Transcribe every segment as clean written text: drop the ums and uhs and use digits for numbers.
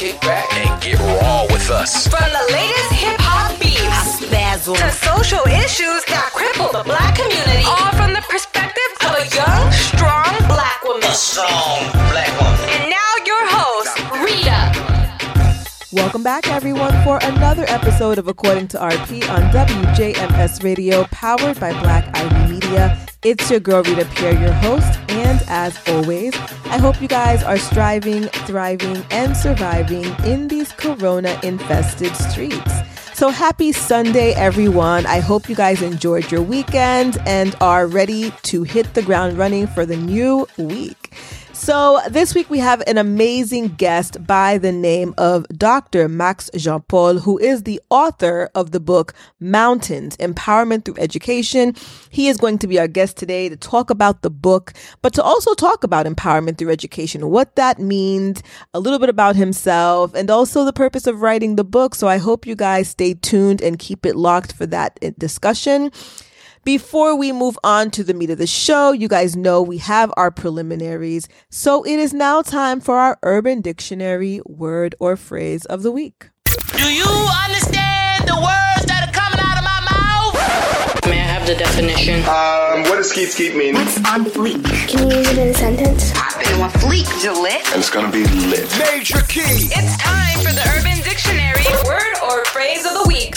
kick back and get raw with us. From the latest hip-hop beats to social issues that cripple the black community, all from the perspective of a young, strong black woman. A strong black woman. And now your host, Rita. Welcome back, everyone, for another episode of According to RP on WJMS Radio, powered by Black Ivy Media. It's your girl, Rita Pierre, your host, and as always, I hope you guys are striving, thriving, and surviving in these corona-infested streets. So happy Sunday, everyone. I hope you guys enjoyed your weekend and are ready to hit the ground running for the new week. So this week we have an amazing guest by the name of Dr. Max Jean-Paul, who is the author of the book Mountains, Empowerment Through Education. He is going to be our guest today to talk about the book, but to also talk about empowerment through education, what that means, a little bit about himself, and also the purpose of writing the book. So I hope you guys stay tuned and keep it locked for that discussion. Before we move on to the meat of the show, you guys know we have our preliminaries. So it is now time for our Urban Dictionary word or phrase of the week. Do you understand the words that are coming out of my mouth? May I have the definition? What does skeet skeet mean? What's on fleek? Can you use it in a sentence? I've been on fleek, Gillette. And it's gonna be lit. Major key. It's time for the Urban Dictionary word or phrase of the week.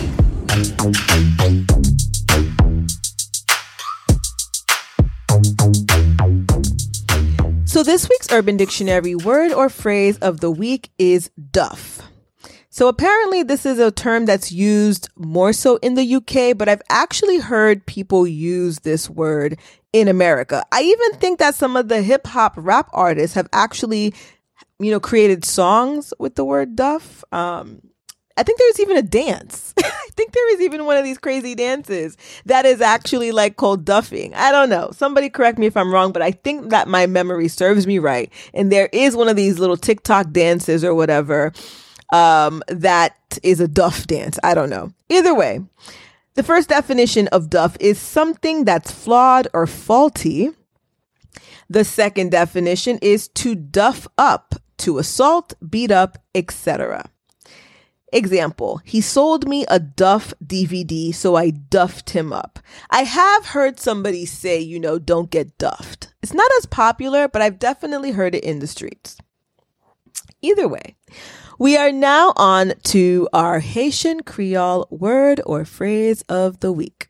So this week's Urban Dictionary word or phrase of the week is duff. So apparently this is a term that's used more so in the UK, but I've actually heard people use this word in America. I even think that some of the hip hop rap artists have actually, created songs with the word duff. I think there's even a dance. I think there is even one of these crazy dances that is actually called duffing. I don't know. Somebody correct me if I'm wrong, but I think that my memory serves me right. And there is one of these little TikTok dances or whatever that is a duff dance. I don't know. Either way, the first definition of duff is something that's flawed or faulty. The second definition is to duff up, to assault, beat up, etc. Example, he sold me a Duff DVD, so I duffed him up. I have heard somebody say, don't get duffed. It's not as popular, but I've definitely heard it in the streets. Either way, we are now on to our Haitian Creole word or phrase of the week.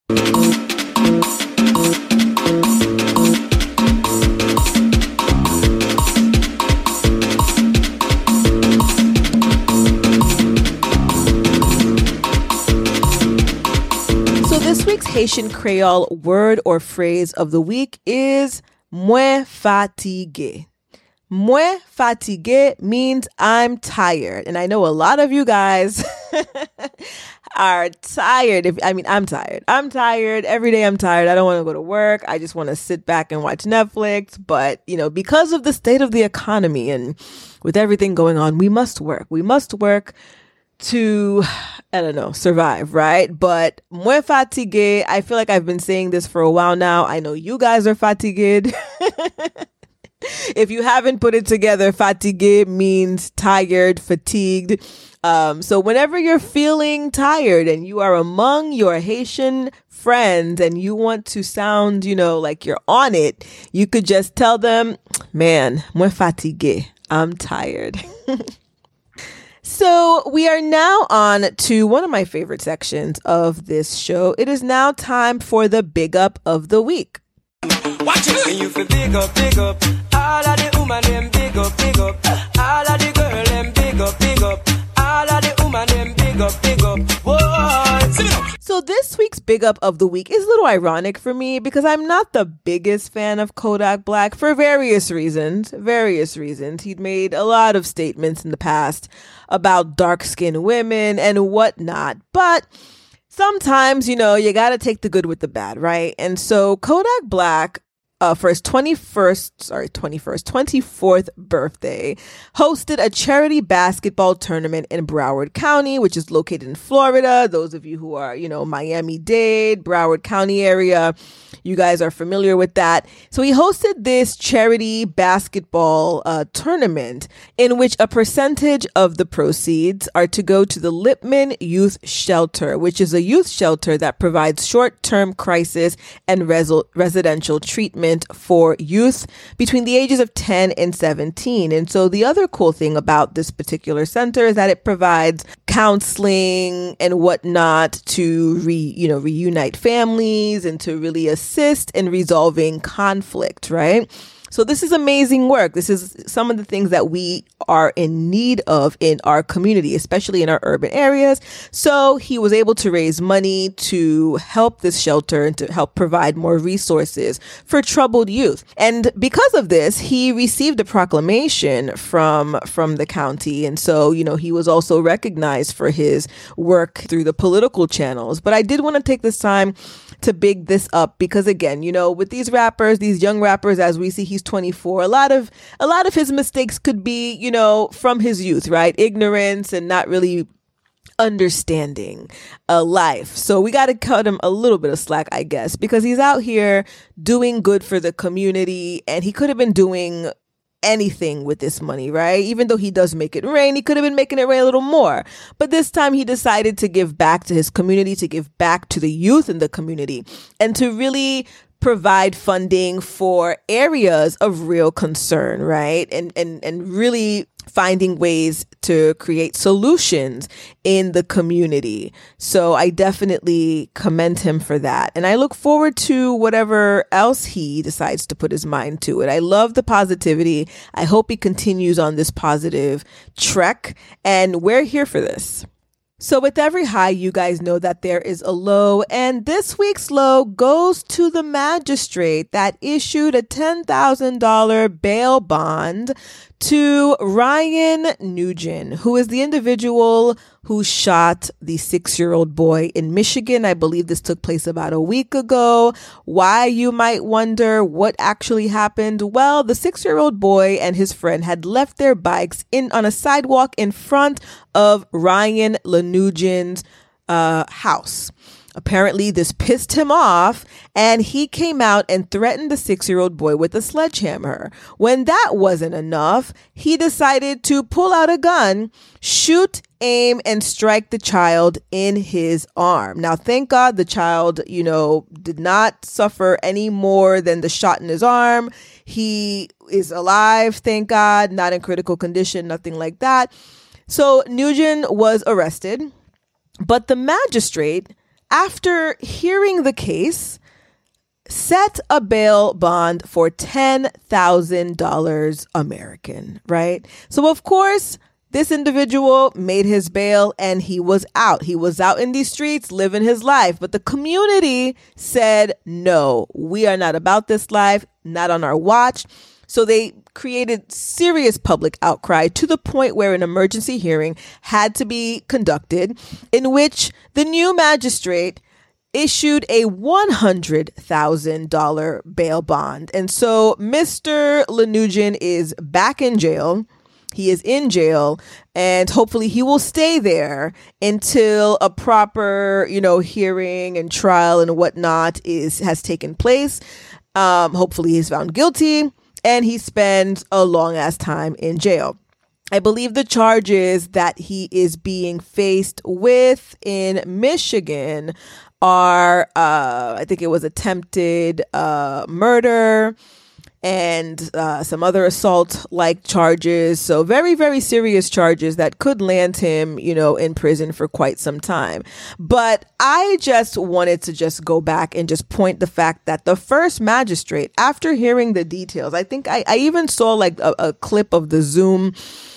This week's Haitian Creole word or phrase of the week is "moi fatigué." "Moi fatigué" means I'm tired. And I know a lot of you guys are tired. I'm tired. I'm tired. Every day I'm tired. I don't want to go to work. I just want to sit back and watch Netflix. But, because of the state of the economy and with everything going on, we must work. We must work to, survive, right? But moi fatigué, I feel like I've been saying this for a while now. I know you guys are fatigued. If you haven't put it together, fatigué means tired, fatigued. So whenever you're feeling tired and you are among your Haitian friends and you want to sound, like you're on it, you could just tell them, man, moi fatigué, I'm tired. So we are now on to one of my favorite sections of this show. It is now time for the Big Up of the Week. Watch it. When you feel big up, all of the woman them big up, all of the girl them big up, all of the woman them big up. Whoa. So this week's Big Up of the Week is a little ironic for me because I'm not the biggest fan of Kodak Black for various reasons. He'd made a lot of statements in the past about dark-skinned women and whatnot, but sometimes, you got to take the good with the bad, right? And so Kodak Black for his 24th birthday, hosted a charity basketball tournament in Broward County, which is located in Florida. Those of you who are, Miami-Dade, Broward County area, you guys are familiar with that. So he hosted this charity basketball tournament in which a percentage of the proceeds are to go to the Lipman Youth Shelter, which is a youth shelter that provides short-term crisis and residential treatment for youth between the ages of 10 and 17. And so the other cool thing about this particular center is that it provides counseling and whatnot to reunite families and to really assist in resolving conflict, right? So this is amazing work. This is some of the things that we are in need of in our community, especially in our urban areas. So he was able to raise money to help this shelter and to help provide more resources for troubled youth. And because of this, he received a proclamation from the county. And so, he was also recognized for his work through the political channels. But I did want to take this time to big this up because, again, with these rappers, these young rappers, as we see, he's 24. A lot of his mistakes could be, from his youth, right? Ignorance and not really understanding life. So we got to cut him a little bit of slack, I guess, because he's out here doing good for the community, and he could have been doing anything with this money, right? Even though he does make it rain, he could have been making it rain a little more. But this time he decided to give back to his community, to give back to the youth in the community, and to really provide funding for areas of real concern, right? And really finding ways to create solutions in the community. So I definitely commend him for that. And I look forward to whatever else he decides to put his mind to it. I love the positivity. I hope he continues on this positive trek, and we're here for this. So with every high, you guys know that there is a low, and this week's low goes to the magistrate that issued a $10,000 bail bond to Ryan Nugent, who is the individual who shot the 6-year-old boy in Michigan. I believe this took place about a week ago. Why, you might wonder what actually happened? Well, the 6-year-old boy and his friend had left their bikes on a sidewalk in front of Ryan Nugent's house. Apparently, this pissed him off, and he came out and threatened the 6-year-old boy with a sledgehammer. When that wasn't enough, he decided to pull out a gun, shoot, aim, and strike the child in his arm. Now, thank God the child, did not suffer any more than the shot in his arm. He is alive, thank God, not in critical condition, nothing like that. So Nugent was arrested, but the magistrate, after hearing the case, set a bail bond for $10,000 American, right? So, of course, this individual made his bail and he was out. He was out in these streets living his life. But the community said, no, we are not about this life, not on our watch. So they created serious public outcry to the point where an emergency hearing had to be conducted, in which the new magistrate issued a $100,000 bail bond. And so Mr. Nugent is back in jail. He is in jail, and hopefully he will stay there until a proper, hearing and trial and whatnot has taken place. Hopefully he's found guilty, and he spends a long ass time in jail. I believe the charges that he is being faced with in Michigan are, I think it was attempted murder and some other assault-like charges. So very, very serious charges that could land him, in prison for quite some time. But I just wanted to just go back and just point the fact that the first magistrate, after hearing the details, I think I even saw like a clip of the Zoom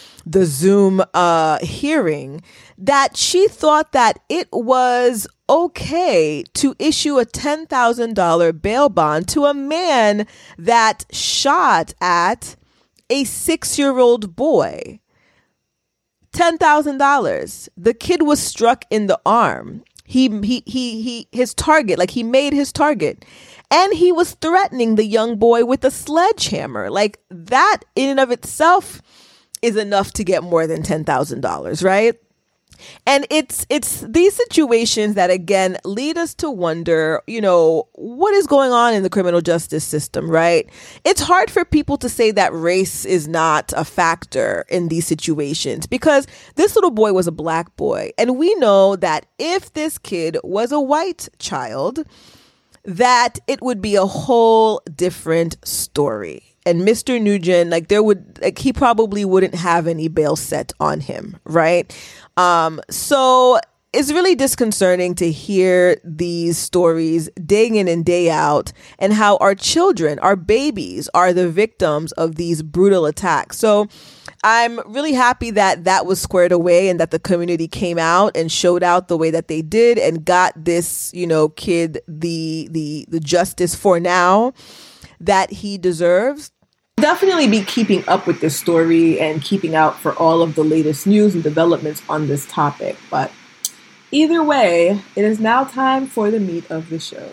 hearing, that she thought that it was okay to issue a $10,000 bail bond to a man that shot at a 6-year-old boy. $10,000. The kid was struck in the arm. his target, like he made his target. And he was threatening the young boy with a sledgehammer. Like that in and of itself is enough to get more than $10,000, right? And it's these situations that, again, lead us to wonder, what is going on in the criminal justice system, right? It's hard for people to say that race is not a factor in these situations because this little boy was a black boy. And we know that if this kid was a white child, that it would be a whole different story. And Mr. Nugent, he probably wouldn't have any bail set on him, right? So it's really disconcerting to hear these stories day in and day out and how our children, our babies, are the victims of these brutal attacks. So I'm really happy that that was squared away and that the community came out and showed out the way that they did and got this, kid the justice for now that he deserves. Definitely be keeping up with this story and keeping out for all of the latest news and developments on this topic. But either way, it is now time for the meat of the show.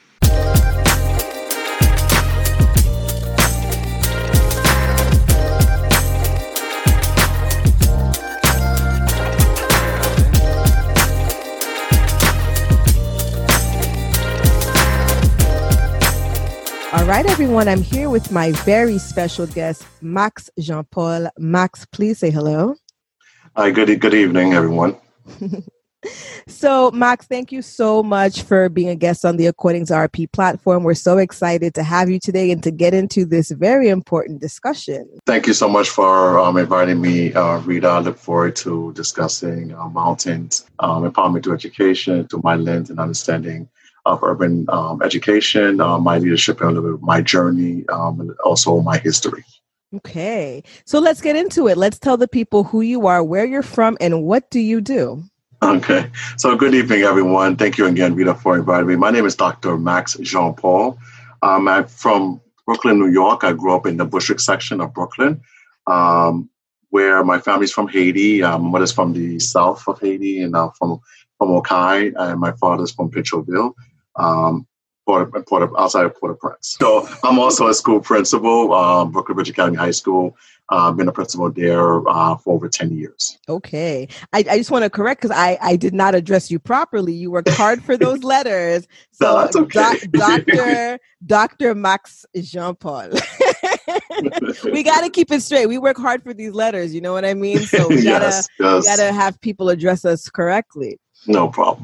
All right, everyone, I'm here with my very special guest, Max Jean-Paul. Max, please say hello. Hi, good evening, everyone. So, Max, thank you so much for being a guest on the According's RP platform. We're so excited to have you today and to get into this very important discussion. Thank you so much for inviting me, Rita. I look forward to discussing mountains, empowerment to education, to my lens and understanding of urban education, my leadership, and a little bit of my journey, and also my history. Okay, so let's get into it. Let's tell the people who you are, where you're from, and what do you do? Okay, so good evening, everyone. Thank you again, Rita, for inviting me. My name is Dr. Max Jean-Paul. I'm from Brooklyn, New York. I grew up in the Bushwick section of Brooklyn, where my family's from Haiti. My mother's from the south of Haiti and from Okai, and my father's from Pitcherville. Outside of Port-au-Prince. So I'm also a school principal, Brooklyn Ridge Academy High School. Been a principal there for over 10 years. Okay. I just want to correct because I did not address you properly. You worked hard for those letters. So no, that's okay. Dr. Max Jean-Paul. We got to keep it straight. We work hard for these letters. You know what I mean? So we gotta have people address us correctly. No problem.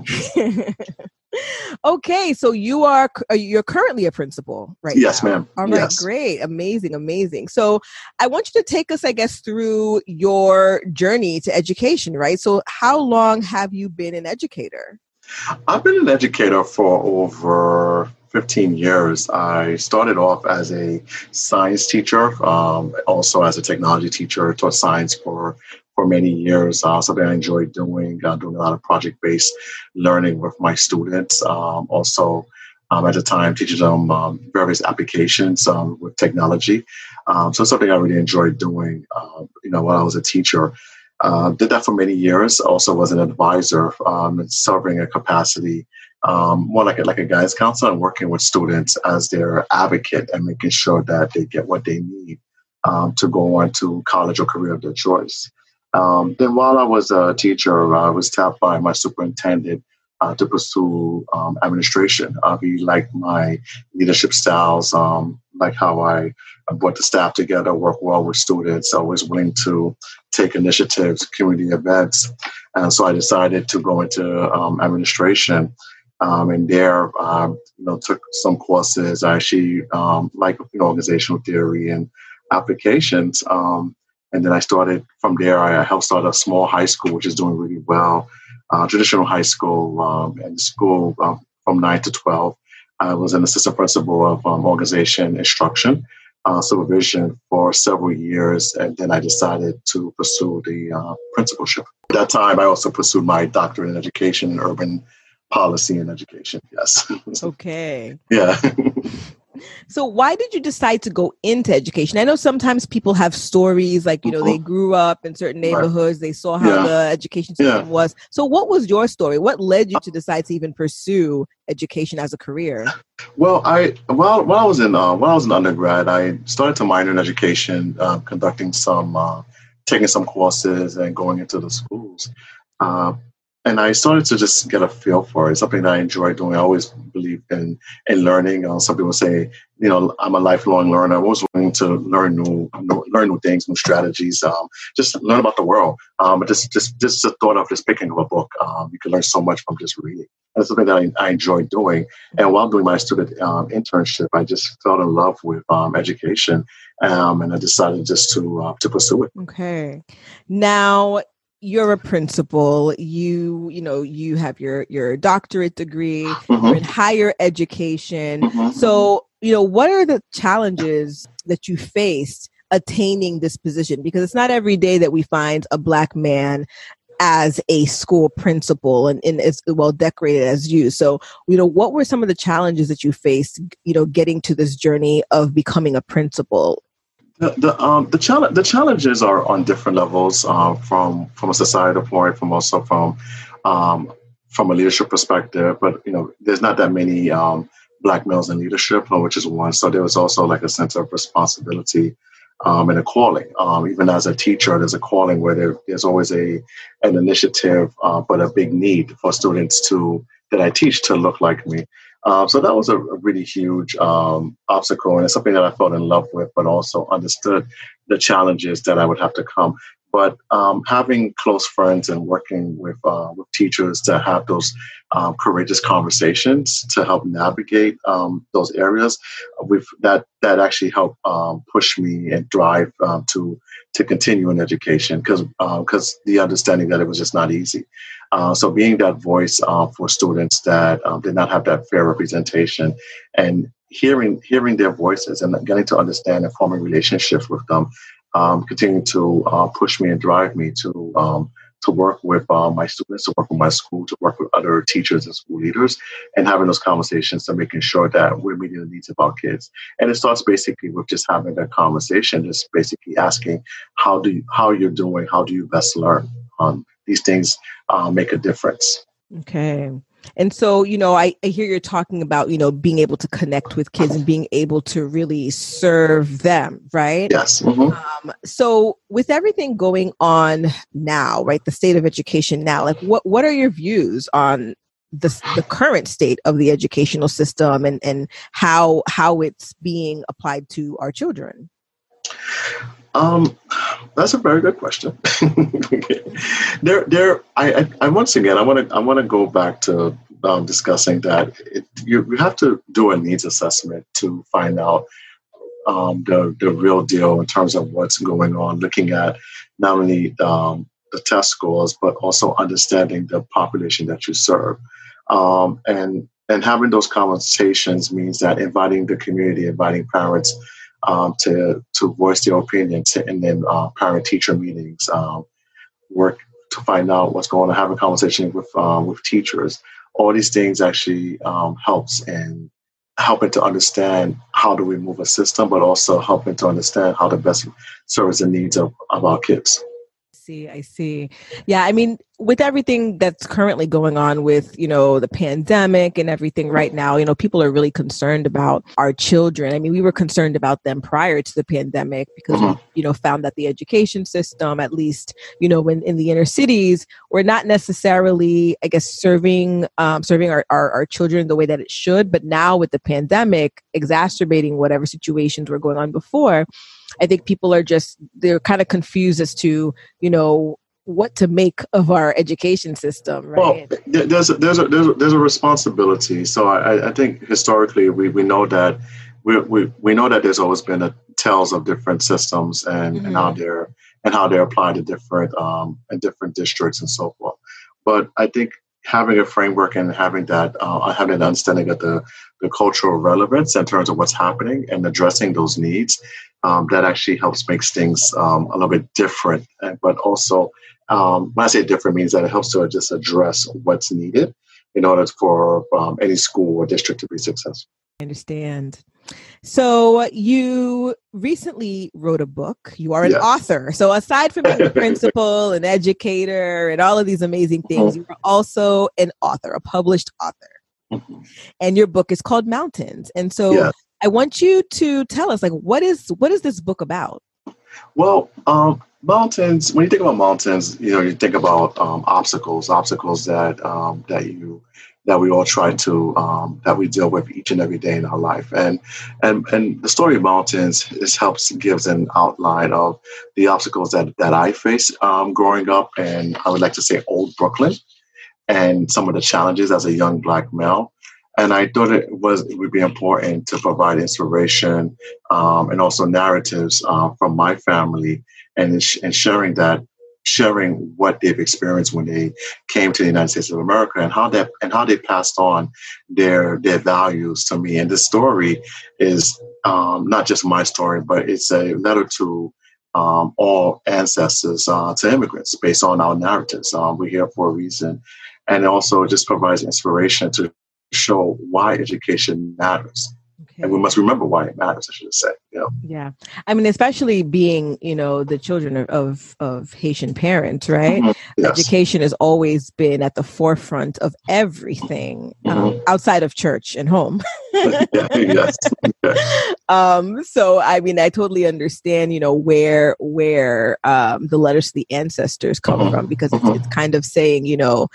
Okay, so you're currently a principal, right? Yes, now. ma'am. All right, yes. Great, amazing. So I want you to take us, I guess, through your journey to education, right? So how long have you been an educator? I've been an educator for over 15 years. I started off as a science teacher, also as a technology teacher, taught science for many years, something I enjoyed doing a lot of project-based learning with my students. Also, at the time, teaching them various applications with technology. So something I really enjoyed doing, when I was a teacher. Did that for many years. Also was an advisor, serving a capacity, more like a guidance counselor and working with students as their advocate and making sure that they get what they need to go on to college or career of their choice. Then while I was a teacher, I was tapped by my superintendent to pursue administration. He liked my leadership styles, like how I brought the staff together, work well with students, always willing to take initiatives, community events. And so I decided to go into administration. And there, took some courses. I actually like organizational theory and applications. And then I started from there. I helped start a small high school, which is doing really well, traditional high school, and school from 9 to 12. I was an assistant principal of organization instruction, supervision for several years. And then I decided to pursue the principalship. At that time, I also pursued my doctorate in education and urban policy and education. Yes. Okay. Yeah. So why did you decide to go into education? I know sometimes people have stories like, they grew up in certain neighborhoods. They saw how the education system was. So what was your story? What led you to decide to even pursue education as a career? Well, when I was in undergrad, I started to minor in education, conducting taking some courses and going into the schools. And I started to just get a feel for it. It's something that I enjoy doing. I always believe in learning. Some people say, I'm a lifelong learner. I was willing to learn new things, new strategies, just learn about the world. But just the thought of just picking up a book, you can learn so much from just reading. And it's something that I enjoy doing. And while doing my student internship, I just fell in love with education, and I decided just to pursue it. Okay. Now, you're a principal, you have your doctorate degree, you're in higher education. So, what are the challenges that you faced attaining this position? Because it's not every day that we find a Black man as a school principal and as well decorated as you. So, what were some of the challenges that you faced, getting to this journey of becoming a principal? The challenges are on different levels, from a societal point, from a leadership perspective. But there's not that many Black males in leadership, which is one. So there was also like a sense of responsibility and a calling. Even as a teacher, there's a calling where there's always an initiative, but a big need for students that I teach to look like me. So that was a really huge obstacle, and it's something that I fell in love with, but also understood the challenges that I would have to come. But having close friends and working with teachers to have those courageous conversations to help navigate those areas, that actually helped push me and drive to continue in education, because the understanding that it was just not easy. So being that voice for students that did not have that fair representation, and hearing their voices and getting to understand and forming relationships with them, continue to push me and drive me to work with my students, to work with my school, to work with other teachers and school leaders, and having those conversations to making sure that we're meeting the needs of our kids. And it starts basically with just having that conversation, just basically asking how you're doing, how do you best learn. These things make a difference. Okay. And so, I hear you're talking about, being able to connect with kids and being able to really serve them, right? Yes. So with everything going on now, right, the state of education now, like what are your views on the current state of the educational system and how it's being applied to our children? That's a very good question. I once again, I want to go back to discussing that you have to do a needs assessment to find out the real deal in terms of what's going on, looking at not only the test scores, but also understanding the population that you serve. And having those conversations means that inviting the community, inviting parents to voice their opinions, and then parent-teacher meetings, work to find out what's going on, have a conversation with teachers. All these things actually helps in helping to understand how do we move a system, but also helping to understand how to best serve the needs of our kids. I see. Yeah, I mean, with everything that's currently going on with, the pandemic and everything right now, people are really concerned about our children. I mean, we were concerned about them prior to the pandemic because we, found that the education system, at least, when in the inner cities, were not necessarily, I guess, serving our children the way that it should. But now with the pandemic exacerbating whatever situations were going on before, I think people they're kind of confused as to, what to make of our education system, right? Well, there's a responsibility. So I think historically we know that we know that there's always been tales of different systems and how they're applied to different in different districts and so forth. But I think having a framework and having that having an understanding of the cultural relevance in terms of what's happening and addressing those needs, that actually helps make things a little bit different. But also, when I say different, means that it helps to just address what's needed in order for any school or district to be successful. I understand. So you recently wrote a book. You are an author. So aside from being a principal, an educator, and all of these amazing things, you are also an author, a published author. And your book is called Mountains. And so I want you to tell us, like, what is this book about? Well, mountains. When you think about mountains, you think about obstacles that we all try to that we deal with each and every day in our life, and the story of mountains gives an outline of the obstacles that I faced growing up, and I would like to say old Brooklyn, and some of the challenges as a young Black male. And I thought it would be important to provide inspiration and also narratives from my family, and sharing what they've experienced when they came to the United States of America, and how they passed on their values to me. And this story is not just my story, but it's a letter to all ancestors, to immigrants, based on our narratives. We're here for a reason, and it also just provides inspiration to show why education matters. Okay. And we must remember why it matters, I should say. Yeah. I mean, especially being, the children of Haitian parents, right? Yes. Education has always been at the forefront of everything outside of church and home. Yes. So, I mean, I totally understand, where the letters to the ancestors come from, because it's kind of saying,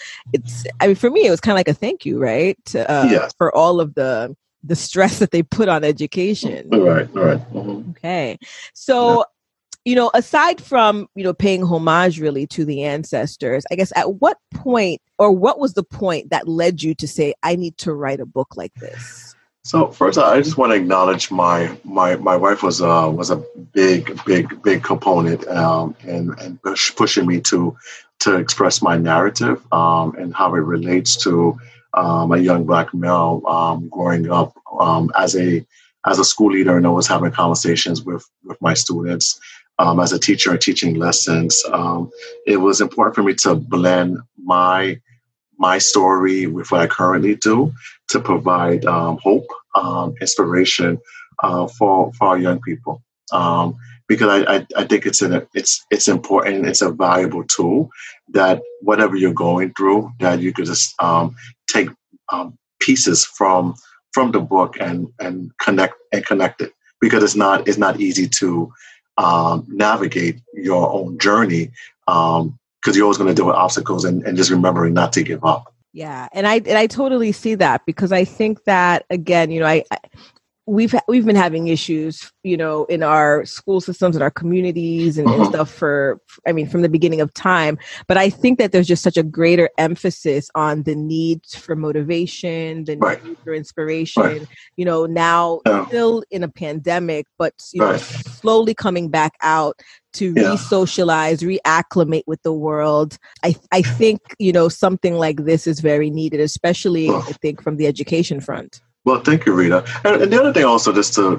for me, it was kind of like a thank you, right? For all of the stress that they put on education. Right. Okay. So, aside from, paying homage really to the ancestors, I guess at what point, or what was the point that led you to say, I need to write a book like this? So first, I just want to acknowledge my wife was a big component and pushing me to express my narrative and how it relates to a young Black male growing up as a school leader, and always having conversations with my students as a teacher and teaching lessons. It was important for me to blend my story with what I currently do to provide hope, inspiration for our young people. Because I think it's important. It's a valuable tool that whatever you're going through, that you could just take pieces from the book and connect it, because it's not easy to navigate your own journey, because you're always going to deal with obstacles, and just remembering not to give up. Yeah, and I totally see that, because I think that, again, we've been having issues, in our school systems and our communities and stuff from the beginning of time. But I think that there's just such a greater emphasis on the need for motivation, the need for inspiration, now still in a pandemic, but, slowly coming back out to re-socialize, reacclimate with the world. I think, something like this is very needed, especially I think from the education front. Well, thank you, Rita. And the other thing also, just to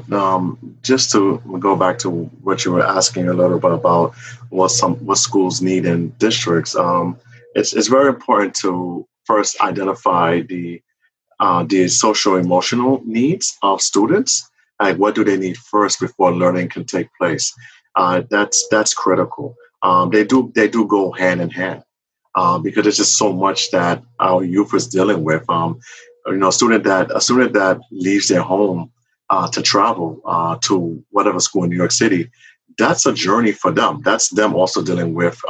go back to what you were asking a little bit about what schools need in districts. It's very important to first identify the social emotional needs of students. Like, what do they need first before learning can take place? That's critical. They do go hand in hand because there's just so much that our youth is dealing with. A student that leaves their home to travel to whatever school in New York City, that's a journey for them. That's them also dealing with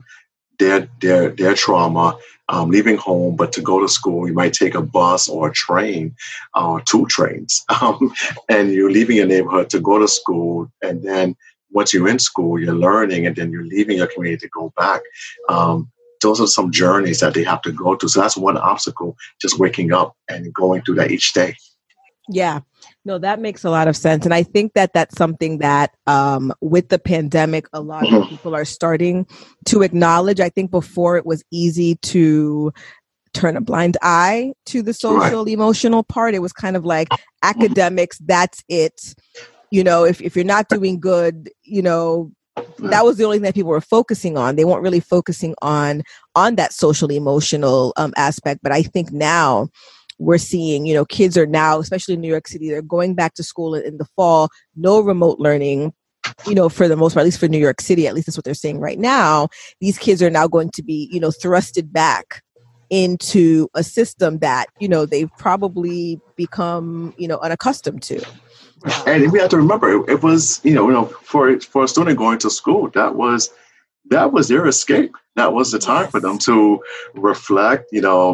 their trauma, leaving home, but to go to school, you might take a bus or a train or 2 trains, and you're leaving your neighborhood to go to school, and then once you're in school, you're learning, and then you're leaving your community to go back. Those are some journeys that they have to go through. So that's one obstacle, just waking up and going through that each day. Yeah, no, that makes a lot of sense. And I think that that's something that with the pandemic, a lot of people are starting to acknowledge. I think before it was easy to turn a blind eye to the social emotional part. It was kind of like academics, that's it. If you're not doing good, that was the only thing that people were focusing on. They weren't really focusing on that social emotional aspect. But I think now we're seeing, kids are now, especially in New York City, they're going back to school in the fall, no remote learning. For the most part, at least for New York City, at least that's what they're saying right now. These kids are now going to be, thrusted back into a system that, they've probably become, unaccustomed to. And we have to remember, it was, for a student going to school, that was their escape. That was the time for them to reflect.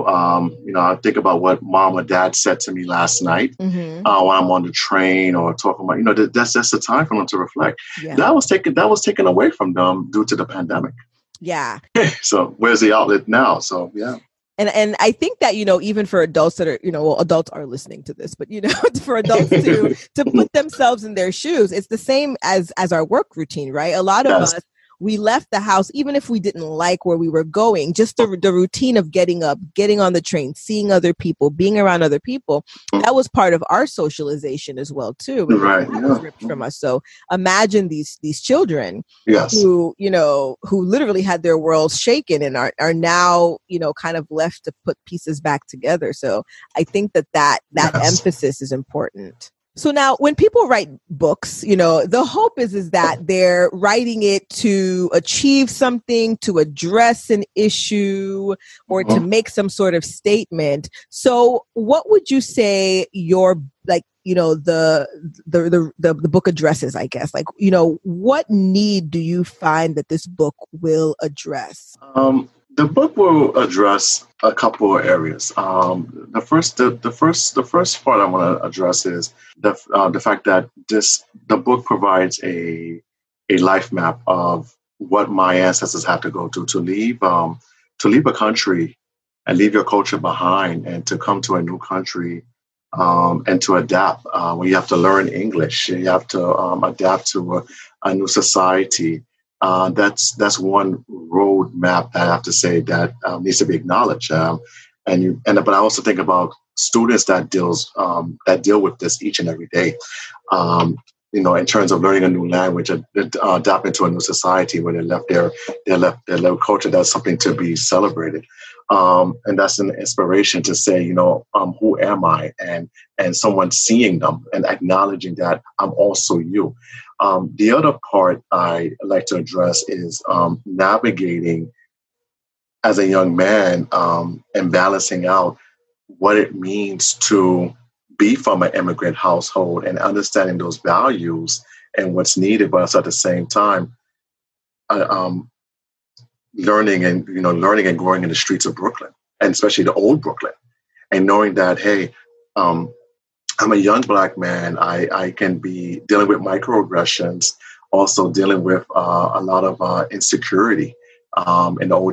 I think about what mom or dad said to me last night when I'm on the train or talking about, that's just the time for them to reflect. Yeah. That was taken away from them due to the pandemic. Yeah. So where's the outlet now? So, yeah. And I think that, even for adults that are, adults are listening to this, but, for adults to put themselves in their shoes, it's the same as our work routine, right? A lot of us, we left the house, even if we didn't like where we were going, just the routine of getting up, getting on the train, seeing other people, being around other people. That was part of our socialization as well, too. Right. That was ripped from us. So imagine these children who literally had their worlds shaken and are now, kind of left to put pieces back together. So I think that emphasis is important. So now when people write books, the hope is that they're writing it to achieve something, to address an issue, or to make some sort of statement. So what would you say your, the book addresses, I guess? What need do you find that this book will address? The book will address a couple of areas. The first part I want to address is the fact that the book provides a life map of what my ancestors had to go through to leave a country and leave your culture behind and to come to a new country and to adapt. When you have to learn English, you have to adapt to a new society. That's one road map that I have to say that needs to be acknowledged. But I also think about students that deal with this each and every day. In terms of learning a new language, adapting to a new society where they left their culture. That's something to be celebrated. And that's an inspiration to say, who am I? And someone seeing them and acknowledging that I'm also you. The other part I like to address is navigating as a young man and balancing out what it means to be from an immigrant household and understanding those values and what's needed, but also at the same time, learning and growing in the streets of Brooklyn, and especially the old Brooklyn, and knowing that, hey, I'm a young Black man. I can be dealing with microaggressions, also dealing with a lot of insecurity in the old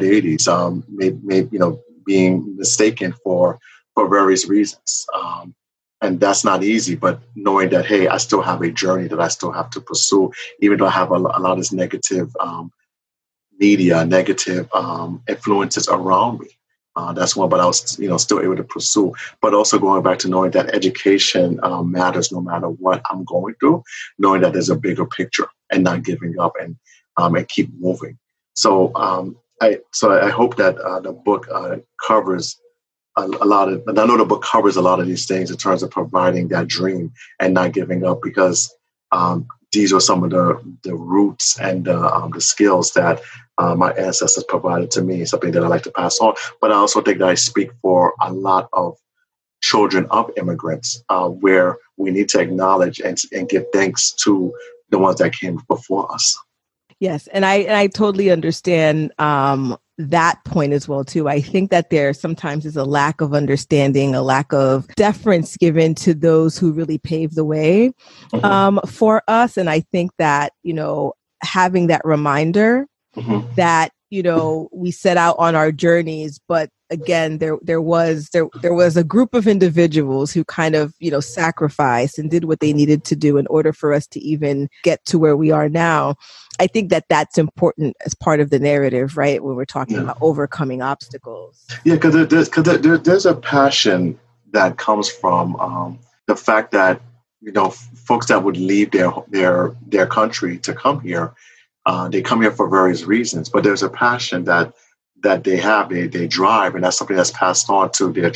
80s, being mistaken for various reasons. And that's not easy, but knowing that, hey, I still have a journey that I still have to pursue, even though I have a lot of this negative media, negative influences around me. That's one, but I was, still able to pursue. But also going back to knowing that education matters no matter what I'm going through, knowing that there's a bigger picture and not giving up and keep moving. So I hope that the book covers a lot of, and I know the book covers a lot of these things in terms of providing that dream and not giving up, because these are some of the roots and the skills that my ancestors provided to me, something that I like to pass on. But I also think that I speak for a lot of children of immigrants, where we need to acknowledge and give thanks to the ones that came before us. Yes, and I totally understand that point as well too. I think that there sometimes is a lack of understanding, a lack of deference given to those who really paved the way for us. And I think that, having that reminder that, we set out on our journeys, but again, there was a group of individuals who kind of, sacrificed and did what they needed to do in order for us to even get to where we are now. I think that that's important as part of the narrative, right? When we're talking about overcoming obstacles. Yeah, because there's a passion that comes from the fact that, folks that would leave their country to come here, they come here for various reasons, but there's a passion that they have, they drive, and that's something that's passed on to their children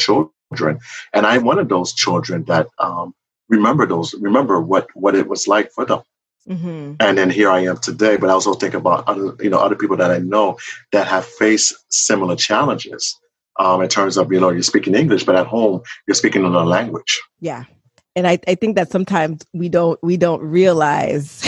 And I'm one of those children that remember what it was like for them. Mm-hmm. And then here I am today. But I also think about other people that I know that have faced similar challenges in terms of, you're speaking English, but at home you're speaking another language. Yeah. And I think that sometimes we don't realize,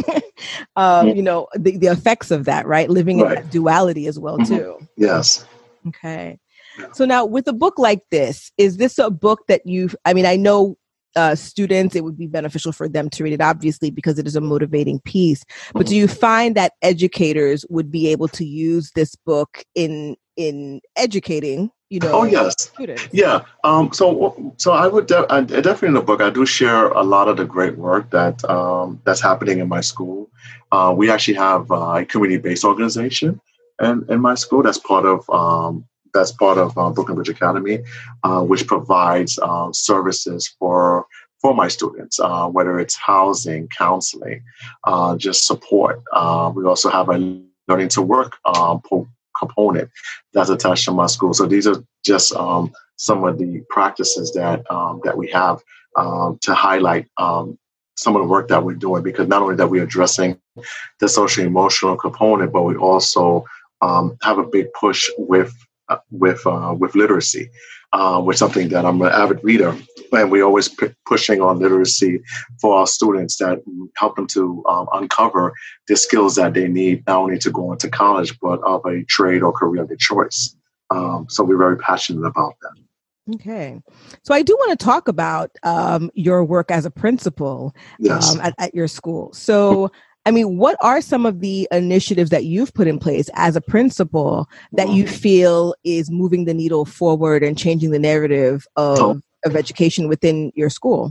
the effects of that, right? Living in that duality as well, too. Yes. Okay. So now with a book like this, is this a book that I know students, it would be beneficial for them to read it, obviously, because it is a motivating piece. But do you find that educators would be able to use this book in educating, students? Yeah. So I would definitely in the book, I do share a lot of the great work that's happening in my school. We actually have a community-based organization in my school that's part of Brooklyn Bridge Academy, which provides services for my students, whether it's housing, counseling, just support. We also have a learning to work component that's attached to my school. So these are just some of the practices that we have to highlight some of the work that we're doing, because not only that we're addressing the social emotional component, but we also have a big push with literacy, which is something that I'm an avid reader, and we always pushing on literacy for our students that help them to uncover the skills that they need, not only to go into college, but of a trade or career of their choice. So we're very passionate about that. Okay. So I do want to talk about your work as a principal at your school. So what are some of the initiatives that you've put in place as a principal that you feel is moving the needle forward and changing the narrative of education within your school?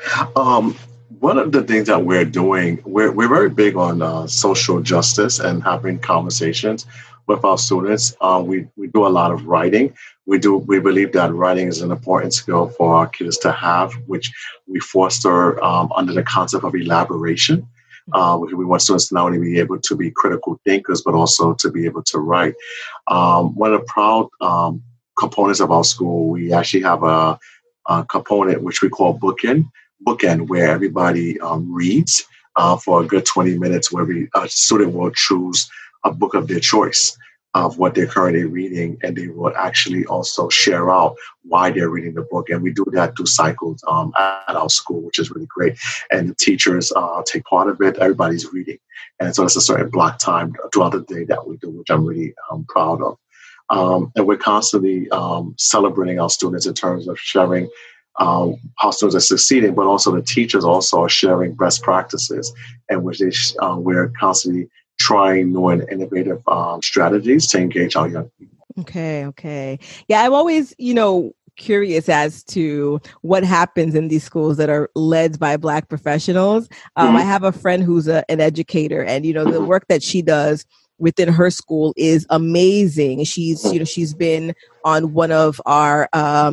One of the things that we're doing, we're very big on social justice and having conversations with our students. We do a lot of writing. We believe that writing is an important skill for our kids to have, which we foster under the concept of elaboration. We want students to not only be able to be critical thinkers, but also to be able to write. One of the proud components of our school, we actually have a component which we call bookend, where everybody reads for a good 20 minutes, where a student will choose a book of their choice of what they're currently reading, and they will actually also share out why they're reading the book. And we do that through cycles at our school, which is really great. And the teachers take part of it. Everybody's reading. And so it's a certain block time throughout the day that we do, which I'm really proud of. And we're constantly celebrating our students in terms of sharing how students are succeeding, but also the teachers also are sharing best practices, in which we're constantly trying new and innovative strategies to engage our young people. Okay. Yeah, I'm always, curious as to what happens in these schools that are led by Black professionals. I have a friend who's an educator, and, the work that she does within her school is amazing. She's been on one of our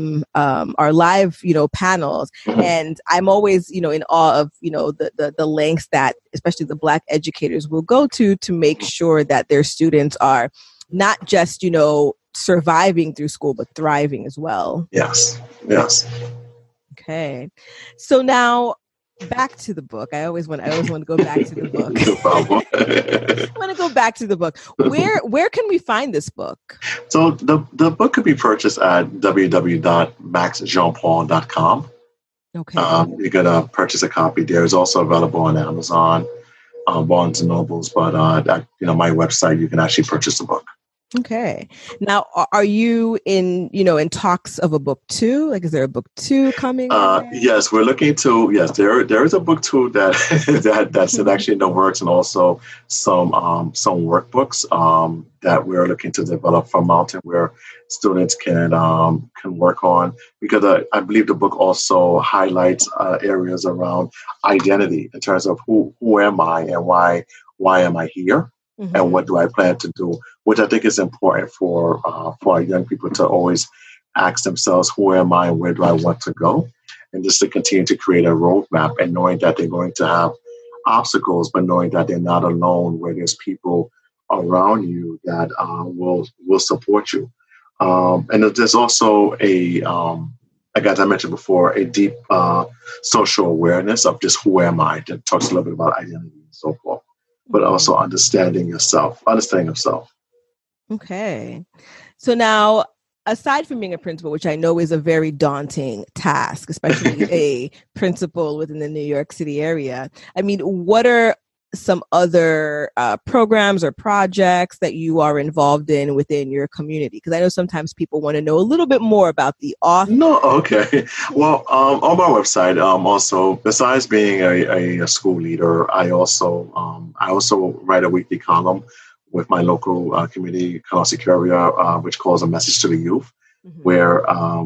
live, panels, and I'm always, in awe of, the lengths that especially the Black educators will go to make sure that their students are not just, surviving through school, but thriving as well. Yes. Okay. So now, back to the book. I always want to go back to the book. No problem. I want to go back to the book. Where can we find this book? So the book could be purchased at www.maxjeanpaul.com. Okay. You could purchase a copy there. It's also available on Amazon, Barnes and Nobles, but at my website, you can actually purchase the book. Okay. Now, are you in talks of a book 2? Like, is there a book 2 coming? Yes, we're looking to. Yes, there is a book 2 that's actually in the works, and also some workbooks that we're looking to develop from Mountain, where students can work on, because I believe the book also highlights areas around identity in terms of who am I and why am I here. Mm-hmm. And what do I plan to do? Which I think is important for our young people to always ask themselves, who am I and where do I want to go? And just to continue to create a roadmap, and knowing that they're going to have obstacles, but knowing that they're not alone, where there's people around you that will support you. And there's also a like as I mentioned before, a deep social awareness of just who am I. That talks a little bit about identity and so forth, but also understanding yourself. Okay. So now, aside from being a principal, which I know is a very daunting task, especially a principal within the New York City area, I mean, what are some other programs or projects that you are involved in within your community? Because I know sometimes people want to know a little bit more about the author. No, okay. Well, on my website, also besides being a school leader, I also write a weekly column with my local community, Canarsie area, which calls A Message to the Youth, where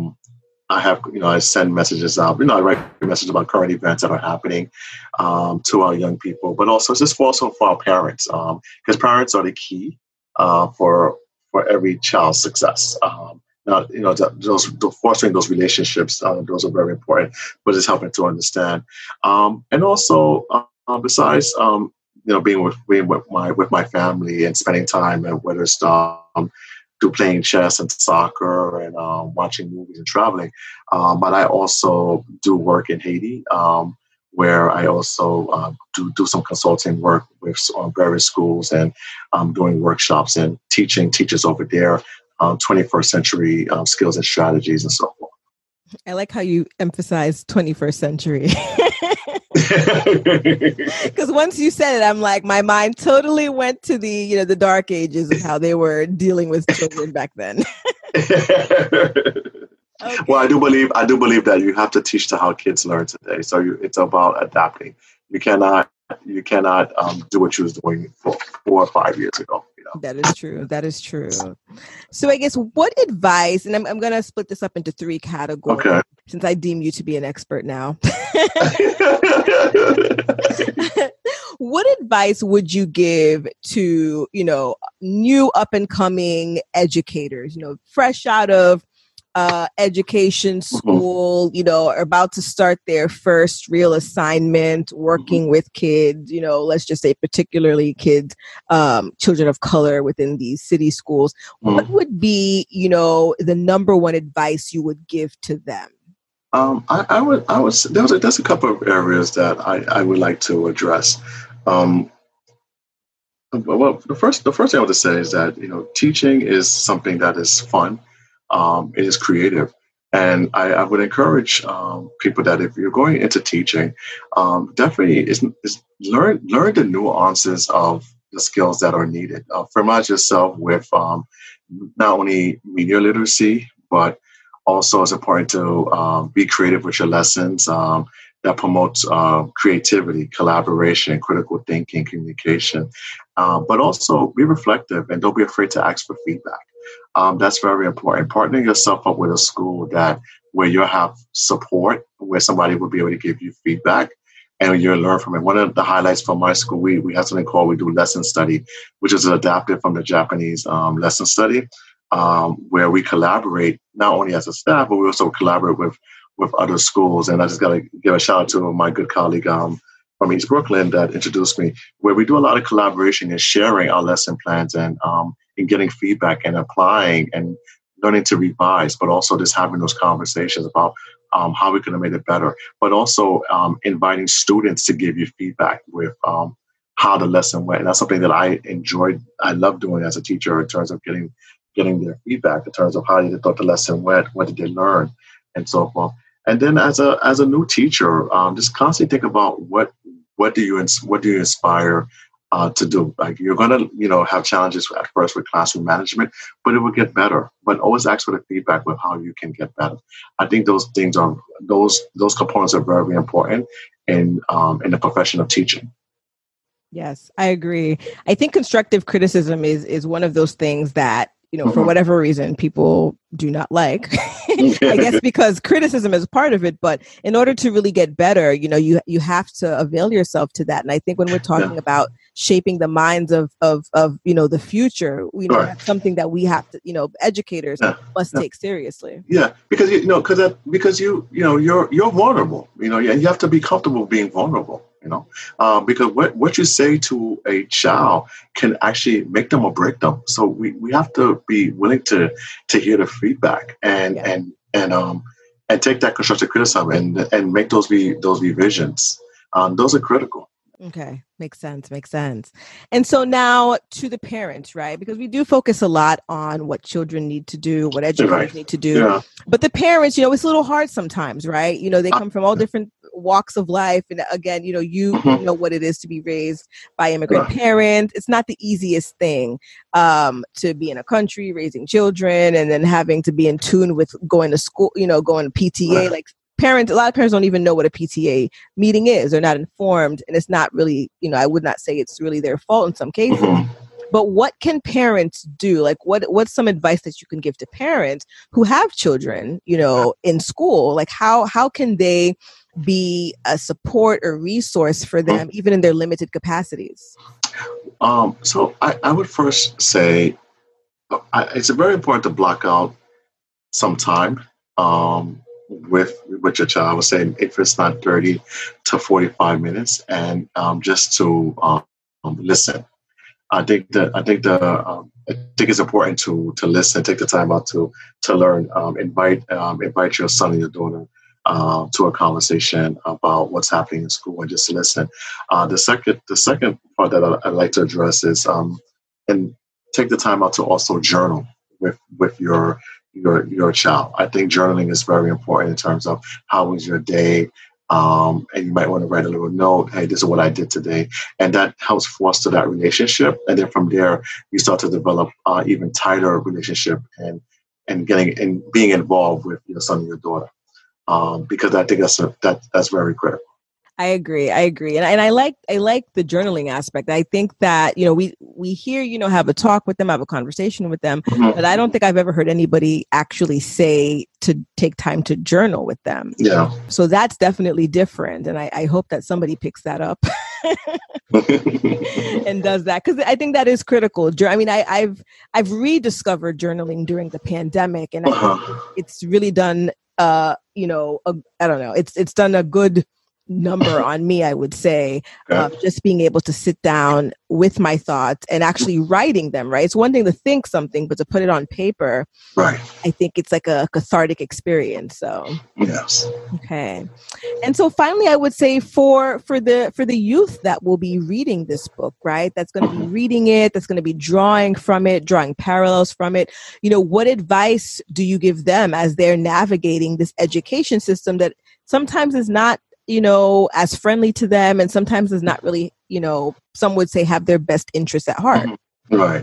I send messages out. I write messages about current events that are happening to our young people, but also also for our parents, because parents are the key for every child's success. Those fostering those relationships, those are very important. But it's helping to understand, and also besides being with my family and spending time, and whether it's do playing chess and soccer and watching movies and traveling. But I also do work in Haiti, where I also do some consulting work with various schools and doing workshops and teaching teachers over there 21st century skills and strategies and so forth. I like how you emphasize 21st century. Because once you said it, I'm like, my mind totally went to the dark ages of how they were dealing with children back then. Okay. Well, I do believe that you have to teach to how kids learn today. So it's about adapting. You cannot do what you was doing 4 or 5 years ago. That is true. So I guess what advice, and I'm going to split this up into 3 categories, okay, since I deem you to be an expert now. What advice would you give to, new up and coming educators, fresh out of education school, are about to start their first real assignment, working with kids, let's just say particularly kids, children of color within these city schools. What would be, the number one advice you would give to them? There's a couple of areas that I would like to address. Well, the first thing I want to say is that, teaching is something that is fun. It is creative. And I would encourage people that if you're going into teaching, definitely is learn the nuances of the skills that are needed. Familiarize yourself with not only media literacy, but also it's important to be creative with your lessons that promotes creativity, collaboration, critical thinking, communication, but also be reflective and don't be afraid to ask for feedback. That's very important. Partnering yourself up with a school where you have support, where somebody will be able to give you feedback and you'll learn from it. One of the highlights from my school, we have something called, we do lesson study, which is adapted from the Japanese lesson study, where we collaborate not only as a staff, but we also collaborate with other schools. And I just got to give a shout out to my good colleague from East Brooklyn that introduced me, where we do a lot of collaboration and sharing our lesson plans and getting feedback and applying and learning to revise, but also just having those conversations about how we could have made it better, but also inviting students to give you feedback with how the lesson went. And that's something that I love doing as a teacher in terms of getting their feedback in terms of how they thought the lesson went, what did they learn, and so forth. And then as a new teacher, just constantly think about what do you inspire to do. Like you're going to, have challenges at first with classroom management, but it will get better. But always ask for the feedback with how you can get better. I think those components are very, very important in the profession of teaching. Yes, I agree. I think constructive criticism is one of those things that, for whatever reason, people do not like. I guess because criticism is part of it, but in order to really get better, you have to avail yourself to that. And I think when we're talking about shaping the minds of the future, that's something that we have to, educators must take seriously. Yeah, because you're vulnerable. You have to be comfortable being vulnerable. Because what you say to a child can actually make them or break them. So we have to be willing to hear the feedback and and take that constructive criticism and make those revisions. Those are critical. Okay. Makes sense. And so now to the parents, right? Because we do focus a lot on what children need to do, what educators need to do. Yeah. But the parents, it's a little hard sometimes, right? They come from all different walks of life. And again, you know what it is to be raised by immigrant parents. It's not the easiest thing to be in a country, raising children, and then having to be in tune with going to school, going to PTA, like a lot of parents don't even know what a PTA meeting is. They're not informed, and it's not really, I would not say it's really their fault in some cases. But what can parents do? Like, what's some advice that you can give to parents who have children, in school? Like, how can they be a support or resource for them, even in their limited capacities? So I would first say it's very important to block out some time. With your child, I would say if it's not 30 to 45 minutes, and just to listen. I think it's important to listen, take the time out to learn. Invite your son and your daughter to a conversation about what's happening in school, and just to listen. The second part that I'd like to address is and take the time out to also journal with your child. I think journaling is very important in terms of how was your day, and you might want to write a little note. Hey, this is what I did today, and that helps foster that relationship. And then from there, you start to develop even tighter relationship and being involved with your son and your daughter, because I think that's very critical. I agree. And I like the journaling aspect. I think that, we hear, have a talk with them, have a conversation with them, but I don't think I've ever heard anybody actually say to take time to journal with them. Yeah. So that's definitely different. And I hope that somebody picks that up and does that, because I think that is critical. I mean, I've rediscovered journaling during the pandemic, and I think it's really done, I don't know, it's done a good number on me, I would say, just being able to sit down with my thoughts and actually writing them, right? It's one thing to think something, but to put it on paper, right? I think it's like a cathartic experience. So, yes. Okay. And so finally, I would say for the youth that will be reading this book, right? That's going to be reading it, that's going to be drawing from it, drawing parallels from it. What advice do you give them as they're navigating this education system that sometimes is not as friendly to them, and sometimes is not really, some would say have their best interests at heart. Right.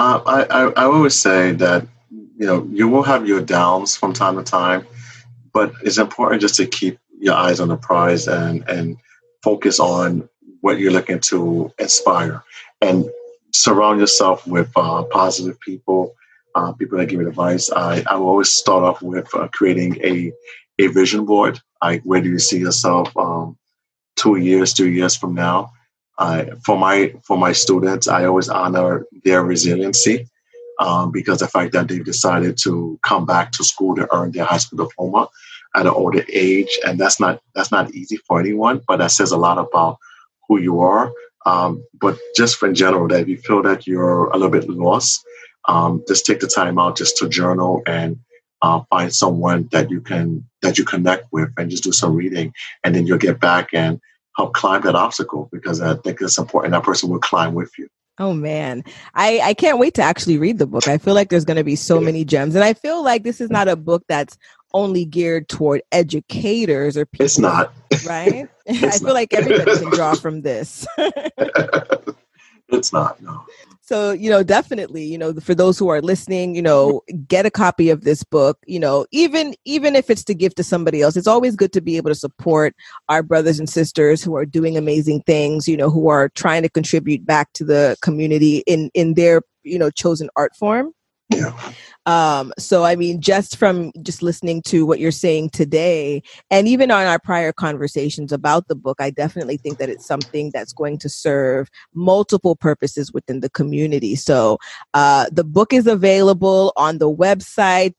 I always say that, you will have your downs from time to time, but it's important just to keep your eyes on the prize and focus on what you're looking to inspire, and surround yourself with positive people, people that give you advice. I will always start off with creating a vision board. Where do you see yourself 2 years, 3 years from now? For my students, I always honor their resiliency, because the fact that they've decided to come back to school to earn their high school diploma at an older age, and that's not easy for anyone, but that says a lot about who you are. But just in general, that if you feel that you're a little bit lost, just take the time out just to journal and find someone that you connect with, and just do some reading, and then you'll get back and help climb that obstacle, because I think it's important that person will climb with you. Oh man, I can't wait to actually read the book. I feel like there's going to be so many gems, and I feel like this is not a book that's only geared toward educators or people. It's not, right? I feel like everybody can draw from this. It's not, no. So, definitely, for those who are listening, get a copy of this book, even if it's to give to somebody else. It's always good to be able to support our brothers and sisters who are doing amazing things, who are trying to contribute back to the community in their, chosen art form. Yeah. So, I mean, just listening to what you're saying today, and even on our prior conversations about the book, I definitely think that it's something that's going to serve multiple purposes within the community. So, the book is available on the website,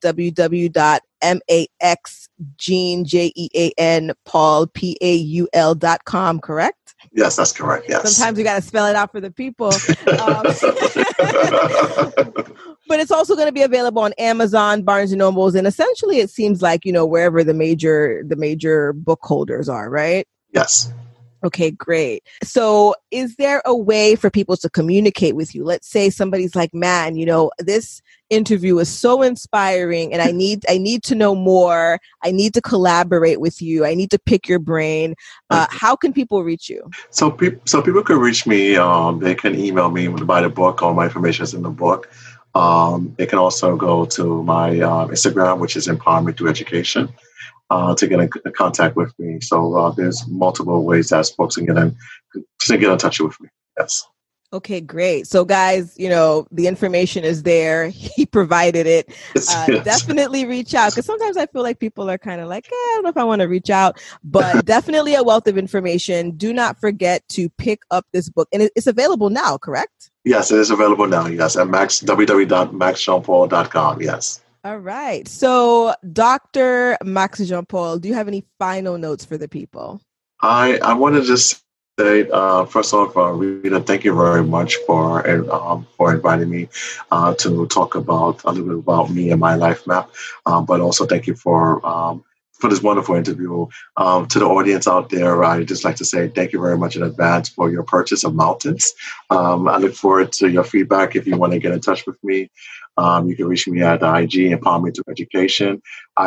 www.maxjean.paul.com, correct? Yes, that's correct. Yes. Sometimes we got to spell it out for the people. But it's also going to be available on Amazon, Barnes & Nobles, and essentially it seems like, wherever the major book holders are, right? Yes. Okay, great. So is there a way for people to communicate with you? Let's say somebody's like, man, this interview is so inspiring and I need to know more. I need to collaborate with you. I need to pick your brain. How can people reach you? So people can reach me. They can email me to buy the book. All my information is in the book. They can also go to my Instagram, which is Empowerment Through Education, to get in contact with me. So there's multiple ways that folks can get in touch with me. Yes. Okay, great. So guys, the information is there. He provided it. Yes. Definitely reach out, because sometimes I feel like people are kind of like, I don't know if I want to reach out, but definitely a wealth of information. Do not forget to pick up this book. And it's available now, correct? Yes, it is available now. Yes, at www.maxjeanpaul.com. Yes. All right. So Dr. Max Jean-Paul, do you have any final notes for the people? I want to just say, first off, Rita, thank you very much for inviting me to talk about a little bit about me and my life map. But also thank you for this wonderful interview. To the audience out there, I'd just like to say thank you very much in advance for your purchase of Mountains. I look forward to your feedback. If you want to get in touch with me, you can reach me at IG, Empowerment Through Education.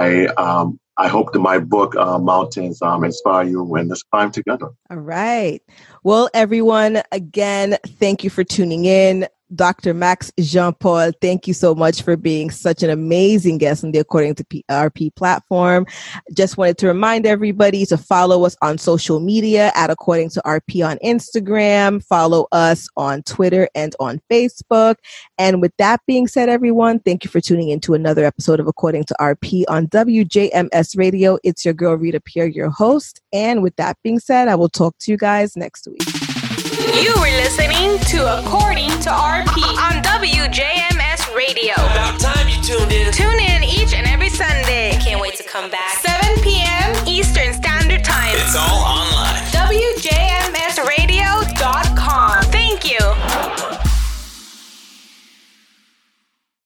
I hope that my book, Mountains, inspire you in this climb together. All right. Well, everyone, again, thank you for tuning in. Dr. Max Jean-Paul, thank you so much for being such an amazing guest on the According to RP platform. Just wanted to remind everybody to follow us on social media at According to RP on Instagram. Follow us on Twitter and on Facebook. And with that being said, everyone, thank you for tuning in to another episode of According to RP on WJMS Radio. It's your girl, Rita Pierre, your host. And with that being said, I will talk to you guys next week. You were listening to According to RP on WJMS Radio. About time you tuned in. Tune in each and every Sunday. Can't wait to come back. 7 p.m. Eastern Standard Time. It's all online.